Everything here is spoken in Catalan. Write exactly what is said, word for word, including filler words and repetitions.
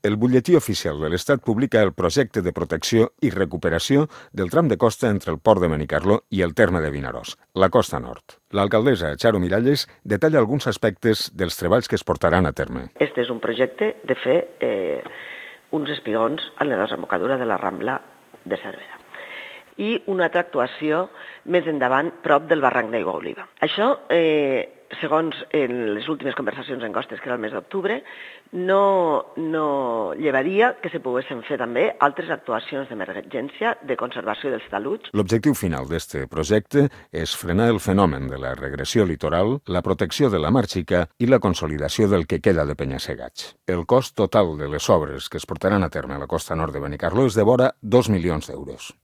El butlletí oficial de l'Estat publica el projecte de protecció i recuperació del tram de costa entre el port de Benicarló i el terme de Vinaròs, la costa nord. L'alcaldessa Charo Miralles detalla alguns aspectes dels treballs que es portaran a terme. Este és un projecte de fer eh, uns espigons a la desembocadura de la Rambla de Cervera i una altra actuació més endavant prop del barranc d'Aigua Oliva. Això, eh, segons en les últimes conversacions en costes, que era el mes d'octubre, no, no llevaria que se poguessin fer també altres actuacions d'emergència de conservació dels taluds. L'objectiu final d'aquest projecte és frenar el fenomen de la regressió litoral, la protecció de la mar Xica i la consolidació del que queda de penya-segats. El cost total de les obres que es portaran a terme a la costa nord de Benicarló és de vora dos milions d'euros.